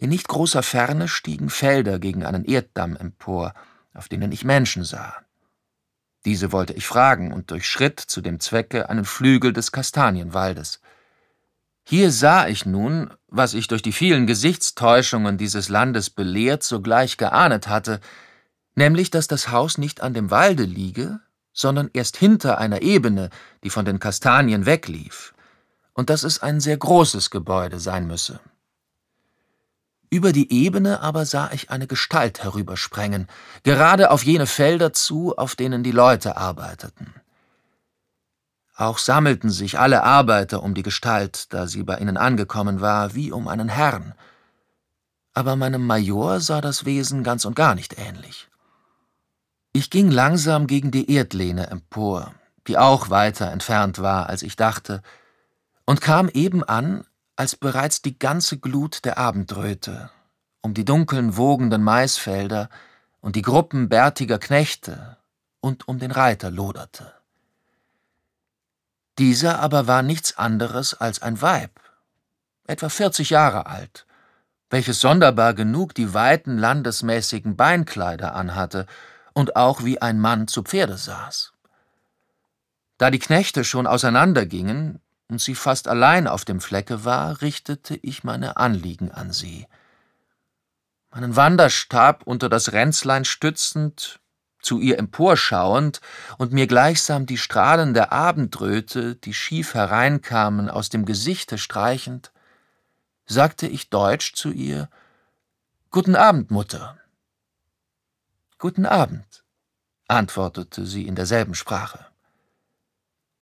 In nicht großer Ferne stiegen Felder gegen einen Erddamm empor, auf denen ich Menschen sah. Diese wollte ich fragen und durchschritt zu dem Zwecke einen Flügel des Kastanienwaldes. Hier sah ich nun, was ich durch die vielen Gesichtstäuschungen dieses Landes belehrt sogleich geahnet hatte, nämlich, dass das Haus nicht an dem Walde liege, sondern erst hinter einer Ebene, die von den Kastanien weglief, und dass es ein sehr großes Gebäude sein müsse. Über die Ebene aber sah ich eine Gestalt herübersprengen, gerade auf jene Felder zu, auf denen die Leute arbeiteten. Auch sammelten sich alle Arbeiter um die Gestalt, da sie bei ihnen angekommen war, wie um einen Herrn. Aber meinem Major sah das Wesen ganz und gar nicht ähnlich. Ich ging langsam gegen die Erdlehne empor, die auch weiter entfernt war, als ich dachte, und kam eben an, als bereits die ganze Glut der Abendröte um die dunkeln, wogenden Maisfelder und die Gruppen bärtiger Knechte und um den Reiter loderte. Dieser aber war nichts anderes als ein Weib, etwa 40 Jahre alt, welches sonderbar genug die weiten landesmäßigen Beinkleider anhatte und auch wie ein Mann zu Pferde saß. Da die Knechte schon auseinandergingen und sie fast allein auf dem Flecke war, richtete ich meine Anliegen an sie. Meinen Wanderstab unter das Ränzlein stützend, zu ihr emporschauend und mir gleichsam die Strahlen der Abendröte, die schief hereinkamen, aus dem Gesichte streichend, sagte ich deutsch zu ihr: »Guten Abend, Mutter.« »Guten Abend«, antwortete sie in derselben Sprache.